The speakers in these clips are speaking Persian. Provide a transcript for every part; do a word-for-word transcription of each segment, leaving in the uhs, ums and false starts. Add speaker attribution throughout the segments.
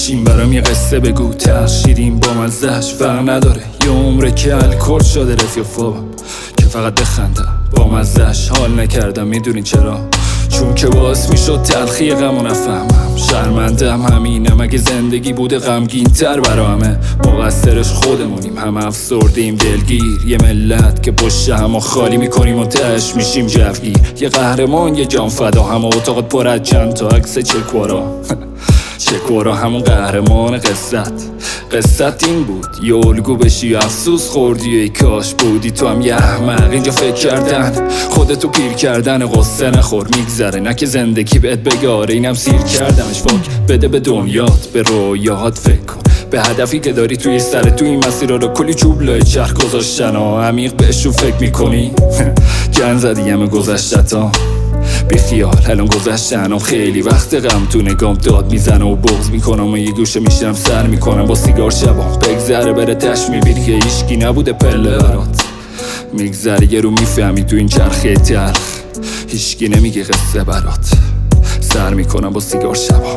Speaker 1: میشیم برام یه قصه بگو ترشیریم با مزهش فرق نداره یه عمره که الکل شده رفیق فابم که فقط بخندم با مزهش حال نکردم میدونی چرا؟ چون که باعث میشد تلخی غمو نفهمم شرمندم همینم اگه زندگی بوده غمگین تر برا همه مقصرش خودمونیم همه افسردیم دلگیر یه ملت که پشت همو خالی میکنیم و تهش میشیم جوگیر یه قهرمان یه جان فدا همه اتاقت پر از چند تا عکس چکوارا چکوارا همون قهرمان قصت قصت این بود یه الگو بشی افسوس خوردی ای کاش بودی تو هم یه احمق اینجا فکر کردن خودتو پیر کردن قصه نخور میگذره نه که زندگی بهت بگه آره اینم سیر کردمش فاک بده به دنیات به رویاهات فکر کن به هدفی که داری توی سر تو این مسیر رو کلی چوب لای چرخ گذاشتن و عمیق بهش رو فکر میکنی جن زدی همه گذشتتا بی خیال الان گذشتن و خیلی وقت غم تو نگام داد میزنه و بغض میکنم و یه گوشه میشنم سر میکنم با سیگار شبام بگذره بره تش میبینی که هیچکی نبوده پله برات میگذره یه رو میفهمی تو این چرخه تلخ هیچکی نمیگه قصه برات سر میکنم با سیگار شبام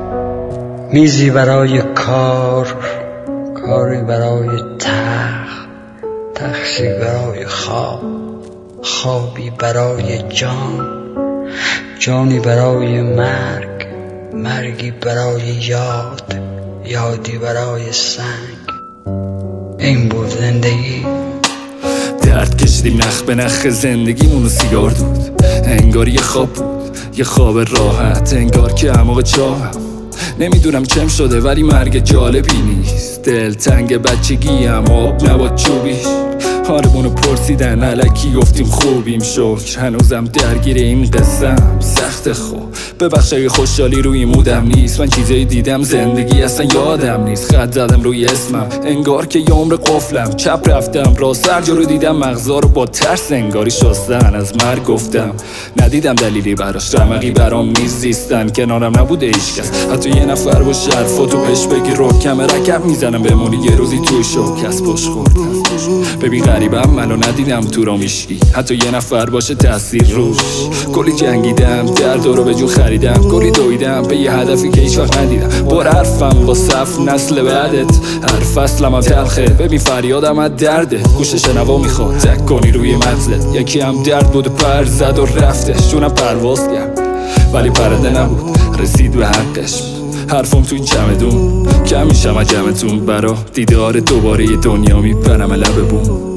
Speaker 2: میزی برای کار کاری برای تخت تختی برای خواب خوابی برای جان جانی برای مرگ مرگی برای یاد یادی برای سنگ این بود زندگی
Speaker 1: درد کشیدیم نخ به نخ زندگیمونو سیگار دود انگار یه خواب بود یه خواب راحت انگار که عمق چاهم نمیدونم چم شده ولی مرگ جالبی نیست دل تنگ بچگی هم آب نباد چوبیش حالمونو پرسیدن علکی گفتیم خوبیم شکر هنوزم درگیر این قصم سخت خوب ببخش اگه خوشحالی روی مودم نیست من چیزایی دیدم زندگی اصلا یادم نیست خط زدم روی اسمم انگار که یه عمر قفلم چپ رفتم راست هر جا رو دیدم مغزا رو با ترس انگاری شستن از مرگ گفتم ندیدم دلیلی براش رمقی برام نیست زیستن کنارم نبوده هیچکس حتی یه نفر باشه حرفاتو بهش بگی رو کم رکب میزنم بمونی یه روزی توی شوکس پشت خوردم ببین غریبم منو ندیدم تو را میشکی حتی یه نفر باشه تأثیر روش کلی جنگیدم درد رو به جون خریدم کلی دویدم به یه هدفی که هیچ وقت ندیدم بر حرفم با صف نسل بعدت هر فصلم هم تلخه ببین فریادم از درده گوش شنوا میخواد تک کنی روی مغزت یکی هم درد بود و پر زد و رفتش جونم پرواز کرد ولی پرنده نبود رسید به حقش حرفم تو این چمدون کم میشم از جمعتون برا دیدار دوباره دنیا میپرم لب بوم